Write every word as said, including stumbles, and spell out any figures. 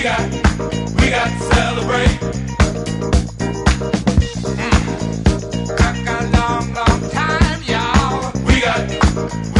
got, we got to celebrate. Mm. Took a long, long time, y'all. We got.